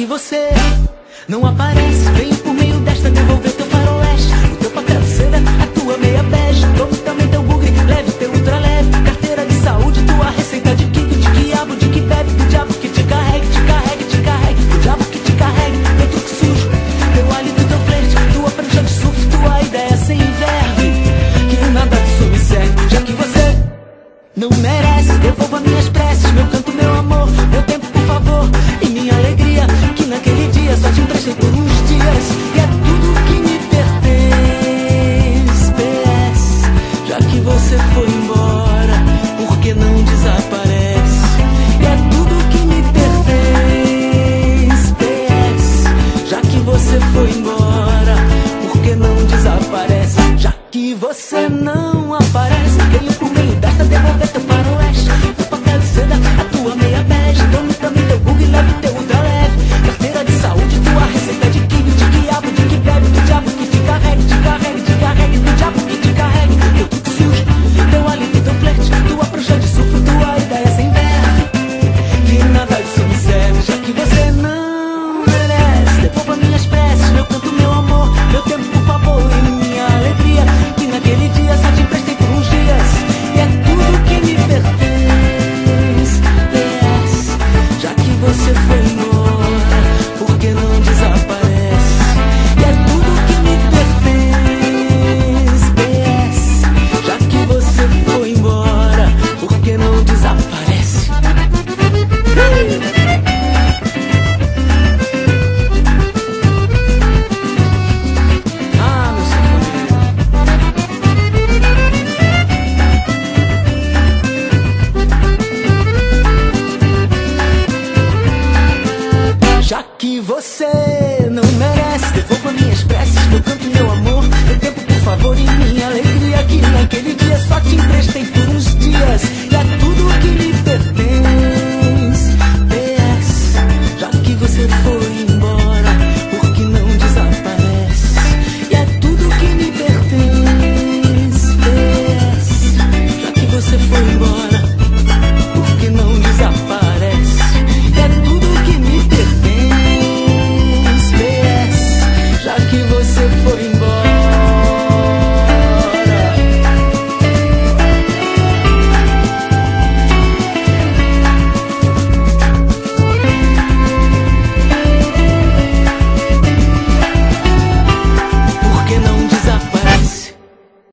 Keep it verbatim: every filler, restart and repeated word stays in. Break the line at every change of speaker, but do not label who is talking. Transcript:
que você não aparece, venho por meio desta devolver teu faroeste, o teu papel de seda, a tua meia bege. Tome também teu bugre, leve teu ultra leve, carteira de saúde, tua receita de kibe, de quiabo, de que bebe, do diabo que te carregue, te carregue, te carregue, do diabo que te carregue, teu truque sujo, teu hálito, teu flerte, tua prancha de surf, tua ideia sem verve, que nada disso me serve, já que você não merece. Devolva minhas preces, meu canto, meu amor, meu tempo, por favor, e minha alegria, que naquele dia só te emprestei por uns dias, e é tudo que me pertence. P S, já que você foi embora, por que não desaparece? E é tudo que me pertence. P S, já que você foi embora, por que não desaparece? Já que você não aparece, venho por meio desta devolver teu faroeste, teu papel de seda, a tua meia bege. Tome também teu bug, leve teu ultra leve, carteira de saúde, tua receita de kibe, de quiabo, de que bebe, do diabo que te carregue, te carregue, te carregue, do diabo que te carregue, teu truque sujo, teu hálito, teu flerte, tua prancha de surf, tua ideia sem verve, que nada disso me serve, já que você não merece. Devolva minhas preces, meu canto, meu amor, meu tempo, por favor, e minha alegria, que naquele dia só te emprestei por uns dias, e é tudo que me pertence. P S, já que você foi embora, por que não desaparece? E é tudo que me pertence. P S, já que você foi embora, por que não desaparece? Ah, meu sanfoneiro, já que você não merece, devolva minhas preces, meu canto, meu amor, meu tempo, por favor, e minha alegria, que naquele dia só te emprestei